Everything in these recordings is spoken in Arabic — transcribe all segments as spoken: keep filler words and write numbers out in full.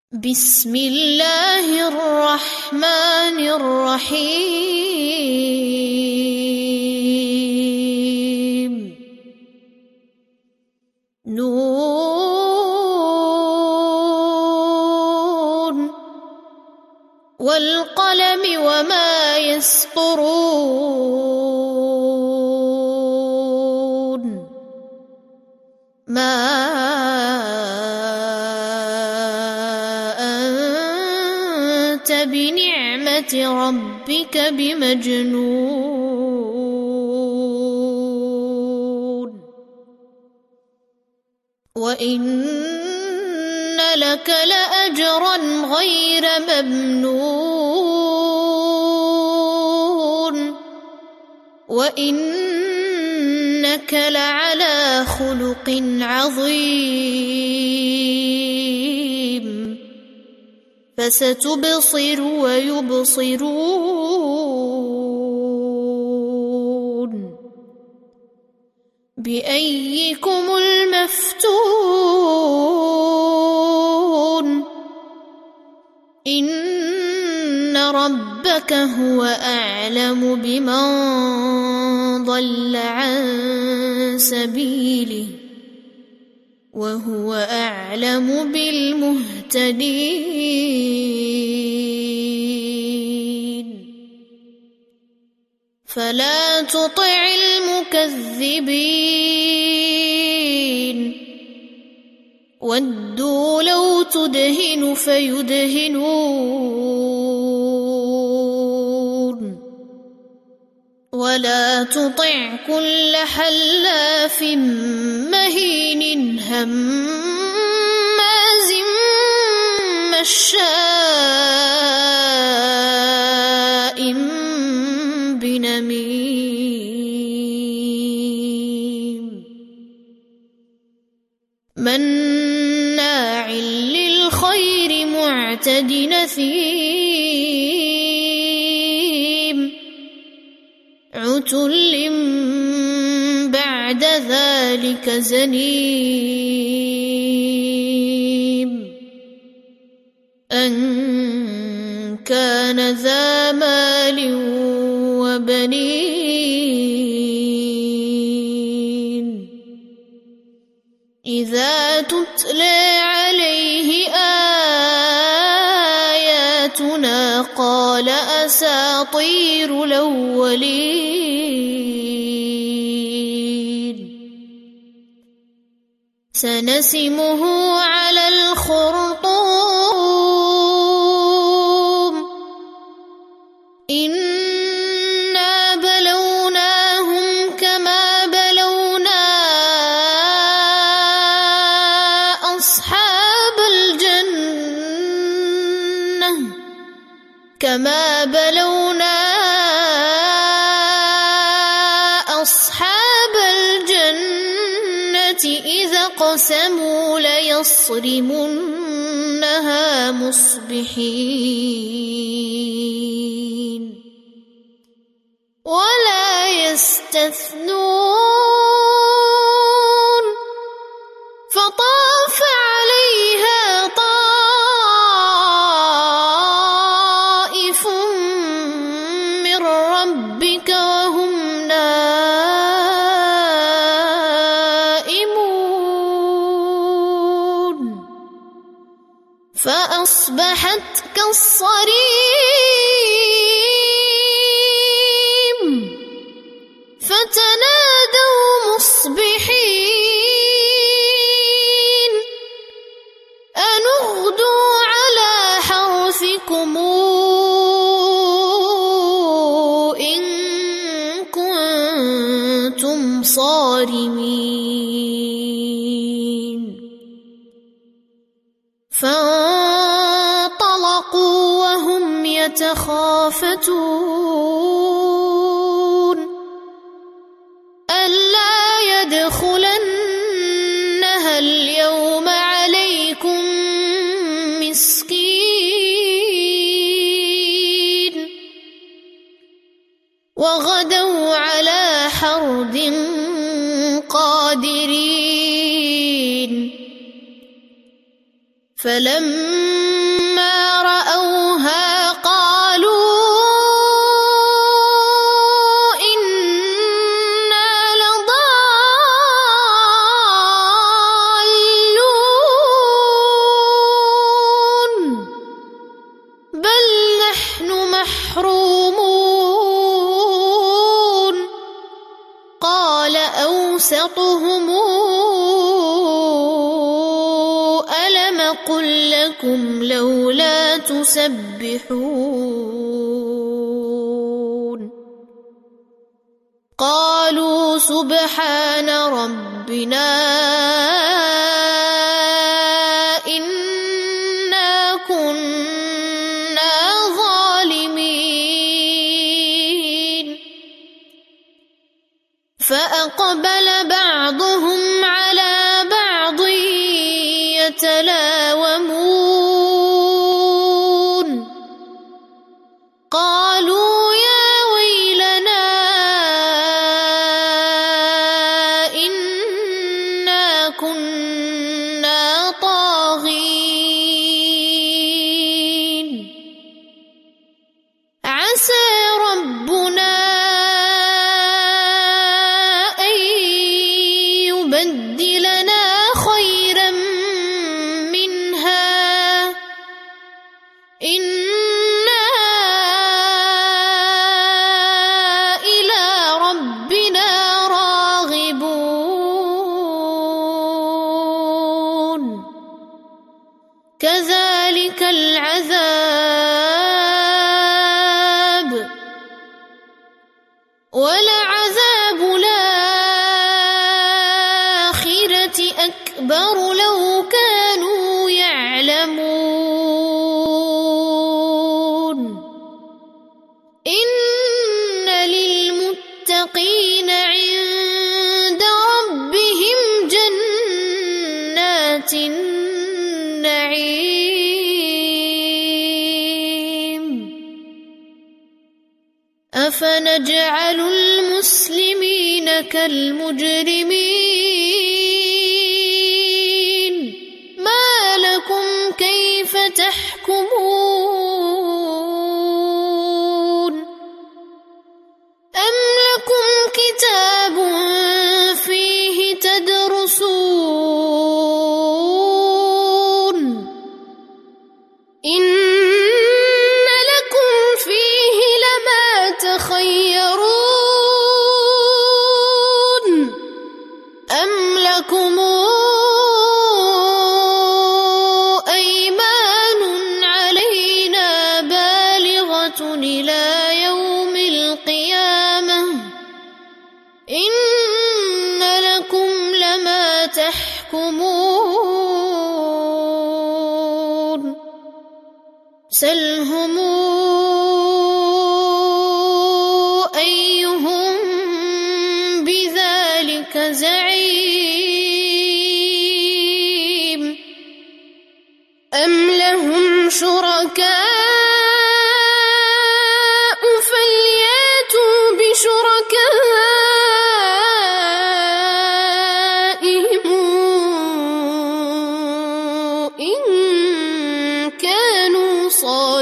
بسم الله الرحمن الرحيم نون والقلم وما يسطرون ما بنعمة ربك بمجنون وإن لك لأجرا غير ممنون وإنك لعلى خلق عظيم فستبصر ويبصرون بأيكم المفتون إن ربك هو أعلم بمن ضل عن سبيله وهو أعلم بالمهتدين فلا تطع المكذبين ودوا لو تدهن فيدهنون ولا تطع كل حلاف مهين هماز مشاء بنميم مناع للخير معتد نثيم عتل بعد ذلك زنيم أن كان ذا مال وبنين إذا تتلى عليه آياتنا قال أساطير الأولين سنسمه على الخرطوم إنا بلوناهم كما بلونا أصحاب الجنة كما بلونا أصحاب الجنة إذا قسموا ليصرمنها مصبحين ولا يستثنون فطاف عليها طائف من ربك وهم نائمون فأصبحت كالصريم فتنادوا مصبحين أن اغدوا على حرثكم إن كنتم صارمين فانطلقوا وهم يتخافتون ألا يدخلنها اليوم عليكم مسكين وغدوا على حرد قادرين فلما أوسطهم ألم قل لكم لولا تسبحون قالوا سبحان ربنا إنا كنا ظالمين فأقبل بعضهم على بعض يتلاومون قالوا يا ويلنا إنا كنا طاغين عسى ربنا أن يبدلنا خيرا منها إنا إلى ربنا راغبون كذلك العذاب ولعذاب الآخرة أكبر لو كانوا يعلمون إن للمتقين عند ربهم جنات النعيم أفنجعل المسلمين كالمجرمين ما لكم كيف تحكمون أم لكم كتاب فيه تدرسون إن لكم فيه لما تخيرون أم لكم أيمان علينا بالغة إلى يوم القيامة إن لكم لما تحكمون سلهم أيهم بذلك زعيم أم لهم شركاء فلياتوا بشركائهم إن كانوا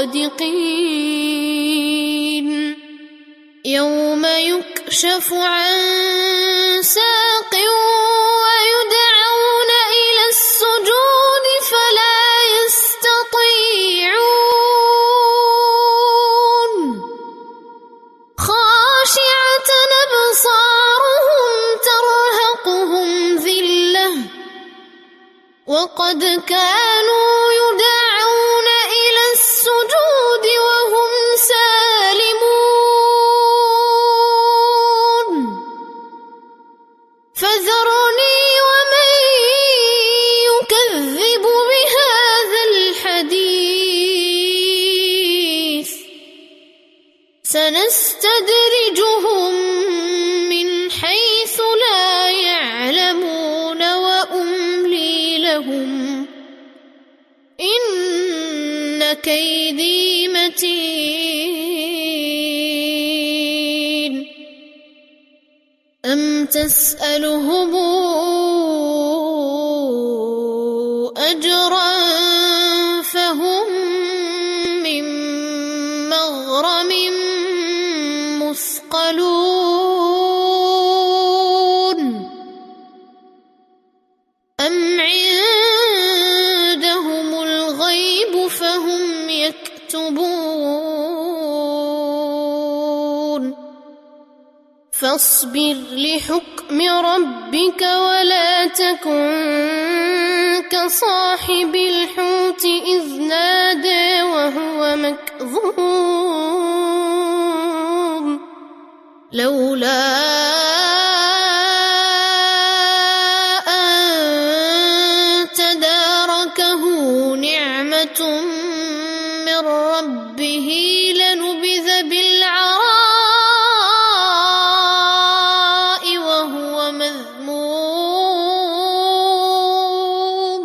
صادقين يوم يكشف عن ساق ويدعون إلى السجود فلا يستطيعون خاشعة أبصارهم ترهقهم ذلة وقد كانوا يدعون إلى السجود وهم سالمون فذرني ومن يكذب بهذا الحديث سنستدرجهم من حيث لا يعلمون وأملي لهم إن كيدي متين أم تسألهم أجرا فهم من مغرم مثقلون أم عندهم الغيب فهم يكتبون فاصبر لحكم ربك ولا تكن كصاحب الحوت إذ نادى وهو مكظوم لولا أن تداركه نعمة من ربه لنبذ بالعراء وهو مذموم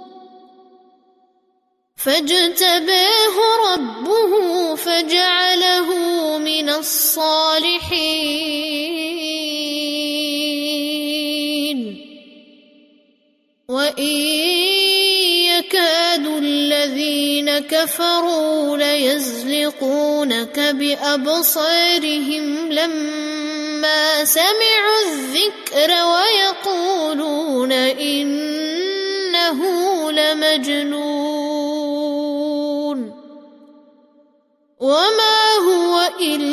فاجتباه ربه فجعله من الصالحين وإن يكاد الذين كفروا ليزلقونك بأبصارهم لما سمعوا الذكر ويقولون إنه لمجنون وما هو إلا